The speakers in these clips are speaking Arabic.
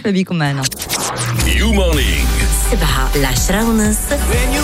مرحبا بكم معنا. يو مورنينغ 7 ل10:30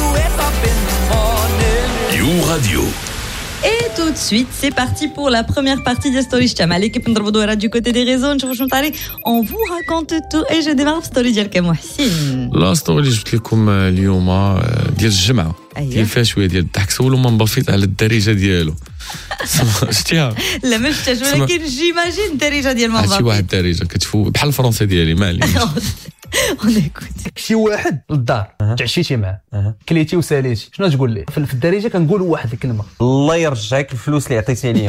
يو راديو. Et tout de suite, c'est parti pour la première partie de Story Cham. L'équipe Ndrobodo du côté des réseaux, on vous raconte tout et je démarre story ديالك محسن. لا ستوري اللي جبت لكم اليوم ديال الجمعه ديال فيها شويه ديال الضحك. سولوا مام بافيت على الدارجه ديالو. شتيها؟ لا ما شفتهاش ولكن جيماجين الدارجه ديال مام بافيت. شي واحد الدارجه كتفوت بحال الفرنسي ديالي ما علينا. شي واحد للدار تعشيتي معاه كليتي وساليتي شنو تقول ليه؟ في الدارجه كنقولوا واحد الكلمه: الله يرجعك الفلوس اللي عطيتيني.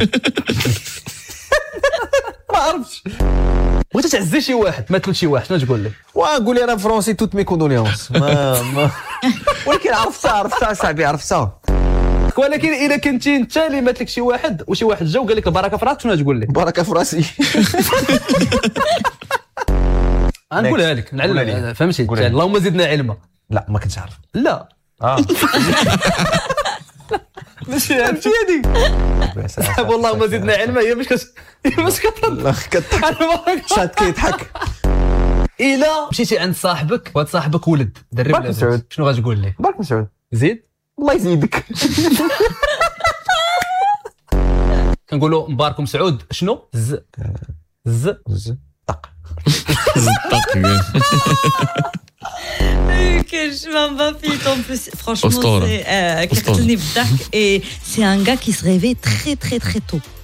ما عرفتش. بغيت تعزي شي واحد مثل شي واحد شنو تقول ليه؟ وقول لي انا فرونسي توت مي كوندوليونس. ولكن عرفتها صاحبي عرفتها. ولكن اذا كنتي انت اللي مثلك شي واحد وشي واحد جا وقال لك البركه في راسك شنو تقول ليه؟ بركه في راسي. غنقولها لك نعلم فهمتي. اللهم زدنا علما. لا ما كنتش عارف. لا ماشي هادشي هادي. صاحب اللهم زدنا علما هي باش كتضحك شاد كيضحك. الا مشيتي عند صاحبك وهاد صاحبك ولد درب له شنو غتقول ليه؟ بارك مسعود. زيد الله يزيدك. كنقولوا مبارك مسعود شنو؟ ز طق Que Mame Bafit en plus franchement c'est كيقتلني بالضحك et c'est un gars qui se réveille très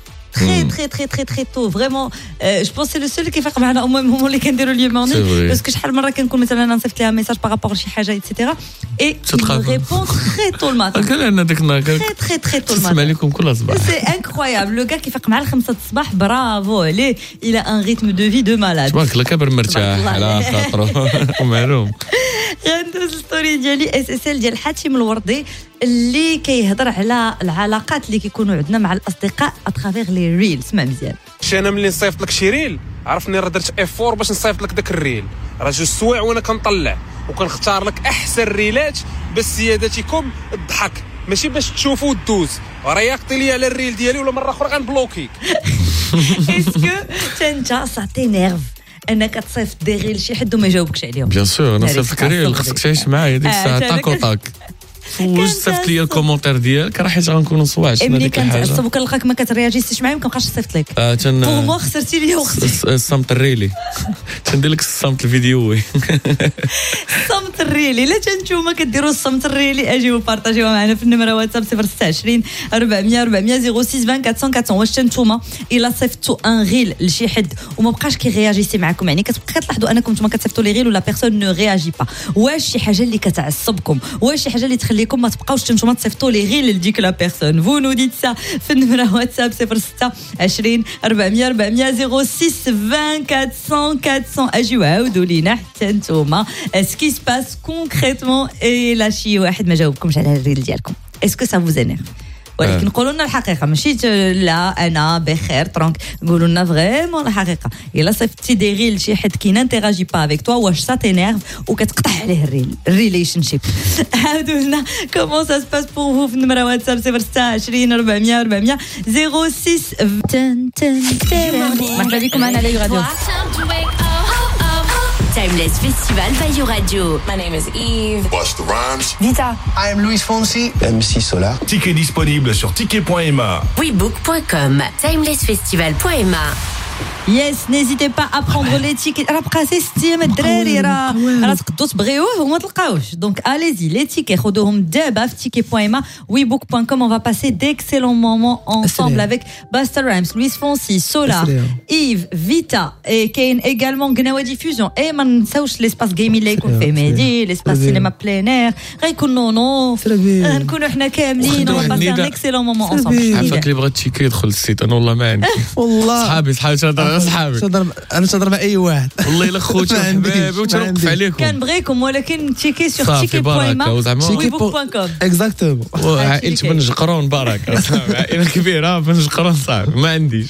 très tôt vraiment je pense c'est le seul qui fait معنا au moment اللي كنديروا اليوم مورنينغ parce que شحال مره كنكون مثلا انا نصيفط لها ميساج بارابور لشي حاجه etc et il me répond très tôt le matin. قال لنا داك النهار très tôt le matin. نسمع لكم كل صباح. C'est incroyable le gars qui فيق مع 5 الصباح برافو عليه. il a un rythme de vie de malade. تبارك الله كبر مرتاح على خاطره معلوم. غندوز الستوري ديالي اس اس ال ديال حاتم الوردي اللي كيهضر على العلاقات اللي كيكونوا عندنا مع الاصدقاء اترافيغ لي ريل. اسمع مزيان. انا ملي نصيفط لك شي ريل عرفني راه درت افور باش نصيفط لك داك الريل. راه جوج سوايع وانا كنطلع وكنختار لك احسن ريلات باش سيادتكم الضحك ماشي باش تشوفوا وتدوز. راه ياقطي لي على الريل ديالي ولا مره اخرى غنبلوكيك. اسكو انت سا تينيرف انك تصيفط دي ريل شي حد وما يجاوبكش عليهم؟ بيان سور انا صيفط ريل خصك تعيش معايا ديك الساعه طاك وطاك. واش صيفط لي الكومونتير ديالك راه حيت غنكونوا صواعش هذيك الحاجه. ملي كنتعصب وكنلقاك ما كترياجيستيش معايا ما كنبقاش نصيفط لك. بور مو خسرتي لي وقتي. الصمت الريلي تندير لك الصمت الفيديوي. الصمت الريلي لا نتوما كديروا الصمت الريلي اجيو بارطاجيوها معنا في النمره واتساب 026 400 06 24 400. واش نتوما الا صيفطتوا ان ريل لشي حد وما بقاش كيرياجيسي معكم يعني كتلاحظوا انكم نتوما كتصيفطوا لي ريل ولا بيرسون نو رياجي با؟ واش شي حاجه اللي كتعصبكم؟ واش شي حاجه اللي تخليكم ما تبقاوش نتوما تصيفطوا لي ريل لديك لا بيرسون؟ فو نو ديت سا في النمره واتساب 026 400 06 24 400. اجيو عاودوا لينا حتى نتوما اسكي سباس كونكريتمون الا شي واحد ما جاوبكمش على الريل ديالكم اسكو سا فوز انيرف؟ ولكن قولوا لنا الحقيقه ماشي لا انا بخير ترونك. قولوا لنا فريمون الحقيقه. الا صيفطتي دي ريل شي حد كي نانتيراجي با افيك توا واش سا تينيرف وكتقطع عليه الريليشن شيب؟ عاودوا لنا كومون سا سباس بور فو في النمره واتساب 026 400 06 مرحبا بكم معنا على راديو Timeless Festival by You Radio. My name is Eve. Busta Rhymes. Vita. I am Luis Fonsi. MC Solar. Ticket disponible sur ticket.ma. WeBook.com. Timelessfestival.ma. يس نيزيتي با ابروندر لي تيكي. راه بقى 6 ايام الدراري راه تقدروا تبغيوه وما تلقاوش. دونك اليزي لي تيكي خذوهم دابا في ticket.ma webook.com. on va passer d'excellents moments ensemble avec Busta Rhymes, Luis Fonsi, Solar, Yves, Vita et كاين également قناوه ديفوزيون. اي ما نساوش ليسباس جيمين اللي يكون فيه مهدي ليسباس سينما بلينير غيكون نونو غنكونوا حنا كاملين on va passer un excellent moment ensemble. عافاك اللي بغى تيكي يدخل السيت انا والله ما عندي والله صحابي صحابي انا تهضر مع اي واحد والله الا خوتي وحبابي وتوقف عليكم كنبغيكم ولكن تيكي سور تيكي.ma ويبوك.com اكزاكتومون. عائلتي بن جقرون بركه عائله كبيره بن جقرون صاحبي ما عنديش.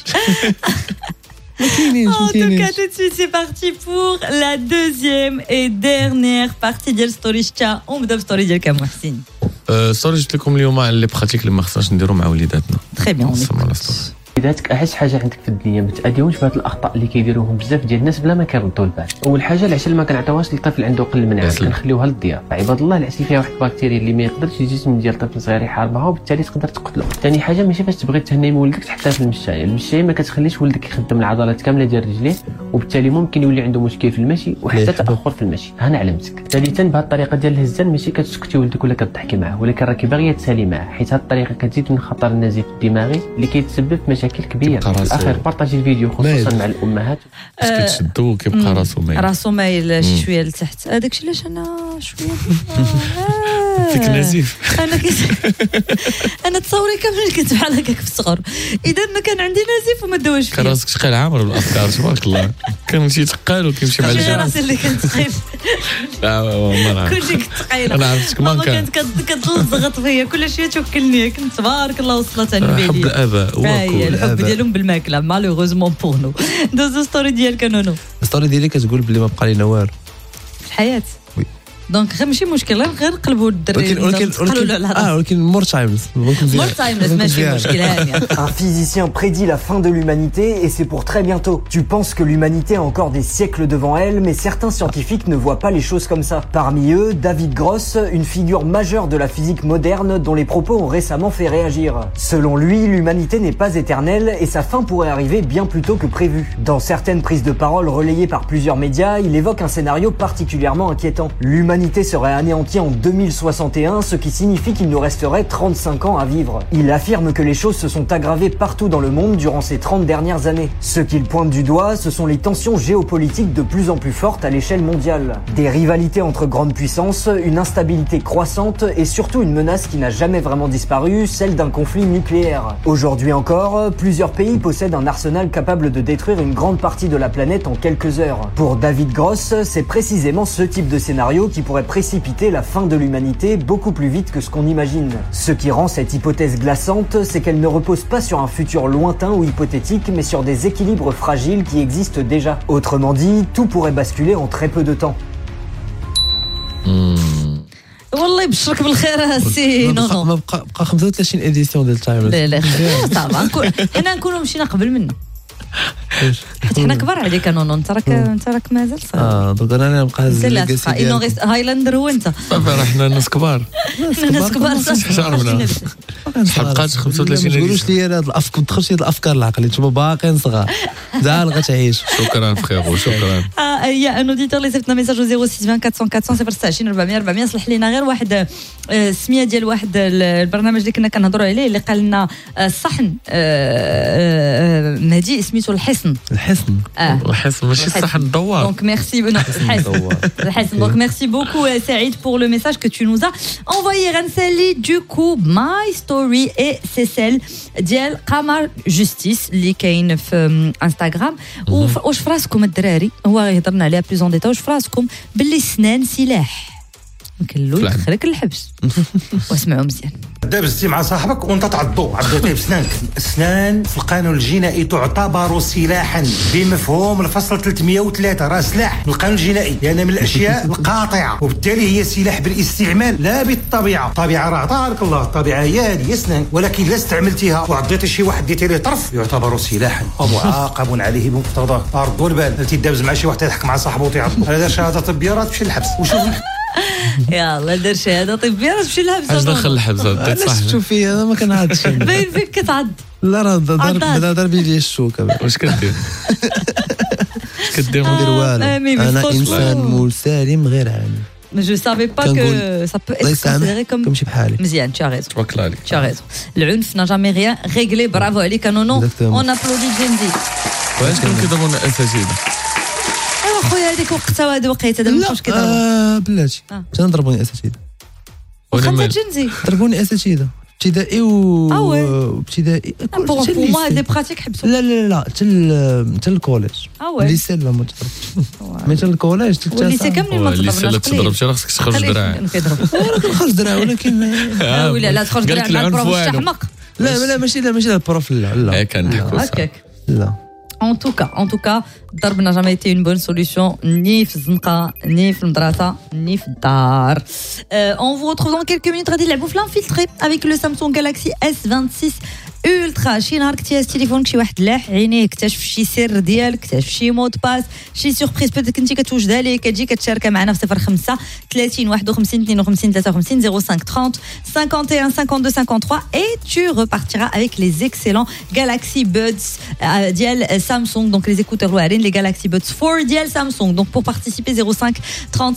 En tout cas, tout de suite, c'est parti pour la deuxième et dernière partie de Story Cha. On me donne Story ديالك محسن. ستوري جبت لكم اليوم على لي براتيك اللي ما خصناش نديرو مع وليداتنا. Très bien. بداتك احس حاجه عندك في الدنيا ما تاديوش بهاد الاخطاء اللي كيديروهم بزاف ديال الناس بلا ما كيردوا البال. اول حاجه العشاء اللي ما كنعطيوهاش للطفل عنده قل من عام كنخليوها للضياف. عباد الله العشاء فيها واحد البكتيريا اللي ما يقدرش الجسم ديال طفل صغير يحاربها وبالتالي تقدر تقتله. ثاني حاجه ماشي باش تبغي تهني ولدك تحطها في المشايه ما كتخليش ولدك يخدم العضلات كامله ديال رجليه وبالتالي ممكن يولي عنده مشكل في المشي وحتى تاخر في المشي. انا علمتك. ثالثا بهذه الطريقه ديال الهزان ماشي كتسكتي ولدك ولا كتضحكي معاه ولكن راكي باغيه تسالي معاه حيت هذه الطريقه كتزيد من خطر النزيف الدماغي اللي كيتسبب في مشاكل كبيره. في الاخير بارطاجي الفيديو خصوصا مع الامهات. كتشدو كيبقى راسو مايل شي شويه لتحت. هذاك الشيء علاش انا شويه فيك نزيف. انا تصوري كامل كنت بحال هكاك في الصغر. اذا ما كان عندي نزيف وما داوش فيه. كان راسك شقال عامر بالافكار تبارك الله. كنمشي تقال وكيمشي مع الجنة. راسي اللي كنت ثقيل. لا ما نعرف. كلشي كنت ثقيله. انا عرفتك ما كان. كانت كتضغط فيا كل شيء توكلني. كنت تبارك الله وصلت على البيلي. حب الاباء الحب ديالهم بالماكله مالوغوزمون بور نو. دوزو ستوري ديالك نونو. الستوري ديالي كتقول بلي ما بقى لينا والو في الحياه. دونك غير ماشي مشكل غير نقلبوا الدري ولكن مور تايمليس ماشي مشكل هانيه. Un physicien prédit la fin de l'humanité et c'est pour très bientôt. Tu penses que l'humanité a encore des siècles devant elle, mais certains scientifiques ne voient pas les choses comme ça. Parmi eux, David Gross, une figure majeure de la physique moderne dont les propos ont récemment fait réagir. Selon lui, l'humanité n'est pas éternelle et sa fin pourrait arriver bien plus tôt que prévu. Dans certaines prises de parole relayées par plusieurs médias, il évoque un scénario particulièrement inquiétant. L'humanité serait anéantie en 2061, ce qui signifie qu'il nous resterait 35 ans à vivre. Il affirme que les choses se sont aggravées partout dans le monde durant ces 30 dernières années. Ce qu'il pointe du doigt, ce sont les tensions géopolitiques de plus en plus fortes à l'échelle mondiale. Des rivalités entre grandes puissances, une instabilité croissante et surtout une menace qui n'a jamais vraiment disparu, celle d'un conflit nucléaire. Aujourd'hui encore, plusieurs pays possèdent un arsenal capable de détruire une grande partie de la planète en quelques heures. Pour David Gross, c'est précisément ce type de scénario qui pourrait précipiter la fin de l'humanité beaucoup plus vite que ce qu'on imagine. Ce qui rend cette hypothèse glaçante, c'est qu'elle ne repose pas sur un futur lointain ou hypothétique, mais sur des équilibres fragiles qui existent déjà. Autrement dit, tout pourrait basculer en très peu de temps. والله يبشرك بالخير سي نونو. ما بقى 35 اديسيون ديال تايم. لا طبعا حنا نكونوا مشينا قبل منه. حيت حنا كبار عليك نونو. انت راك مازال صغير. دونك انا نبقى هز ليغاسي ديالك. هايلاندر هو انت. صافي حنا الناس كبار. الناس كبار حشرنا. حلقات 35 ما تقولوش لي هاد الافكار ما تدخلش هاد الافكار لعقلي نتوما باقيين صغار. زعل غتعيش. شكرا فخيرو شكرا. يا ان اوديتور اللي صيفطنا ميساج 0620 400 026 400 صلح لينا غير واحد السميه ديال واحد البرنامج اللي كنا كنهضروا عليه اللي قال لنا الصحن مهدي سميتو الحصن. الحصن ماشي الصحن الدوار. دونك ميرسي الحصن. دونك ميرسي بوكو سعيد pour le message que tu nous as envoyé. غنسالي du coup my story et c'est celle ديال قمر جوستيس اللي كاين في انستغرام. واش فراسكم الدراري هو يهضرنا عليها بلوز اون ديتا. واش فراسكم باللي السنان سلاح كلو يدخلك للحبس؟ واسمعوا مزيان. دابزتي مع صاحبك وانت تعضو عضيتيه بسنانك. الاسنان في القانون الجنائي تعتبر سلاحا بمفهوم الفصل 303. راه سلاح في القانون الجنائي لان من الاشياء القاطعه وبالتالي هي سلاح بالاستعمال لا بالطبيعه. الطبيعه راه عطاك الله الطبيعه هي هذه السنان ولكن الا استعملتيها وعضيتي شي واحد ديتي ليه طرف يعتبر سلاحا ومعاقب عليه بمقتضاه. ردوا البال انت دابز مع شي واحد يضحك مع صاحبه وتيعضو هذا شهاده طبيه راه تمشي للحبس. وشوف يلا دير شهاده طبيه راه تمشي للحبس. اش دخل الحبس علاش تشوف فيا انا ما كنعادش. باين فيك كتعض. لا راه ضربي لي الشوكه. واش كدير؟ ندير والو. انا انسان مسالم غير عامل. Mais je savais pas que ça peut être considéré comme بحالي. مزيان. tu as raison. توكل عليك. tu as raison. العنف n'a jamais rien réglé. bravo عليك نونو. on applaudit Genzi. واش كانوا كيضربونا الاساتذه؟ ايوا خويا هذيك وقتها وهذه وقيته دابا مابقاوش كيضربوا. بلاتي انا ضربوني اساتذه. وخا جنزي ضربوني اساتذه ابتدائي ابتدائي. بون موا دي براتيك حبسوا. لا حتى الكوليج. الليسي لا ما تضربش. مي حتى الكوليج حتى الليسي كاملين ما تضربش. الليسي لا تضربش راه خصك تخرج دراع. خرج دراع ولكن ولا لا تخرج دراع مع البروف تحمق. لا ماشي البروف لا كنضحكوا هكاك. لا En tout cas, الضرب n'a jamais été une bonne solution, ni في الزنقة, ni في المدرسة, ni في الدار. On vous retrouve dans quelques minutes. غادي نلعبوا في l'infiltré avec le Samsung Galaxy S26 الترا. شي نهار كنتي تليفونك شي واحد لاح عينيه اكتشف شي سر ديالك اكتشف شي مود باس شي سوربريز بيتيت كنتي كتوجدها ليه كتجي كتشارك معنا في 05 30 51 52 53 05 30 51 52 53 et tu repartiras avec les excellents Galaxy Buds ديال Samsung, donc les écouteurs واعرين les Galaxy Buds 4 ديال Samsung. Donc pour participer 05 30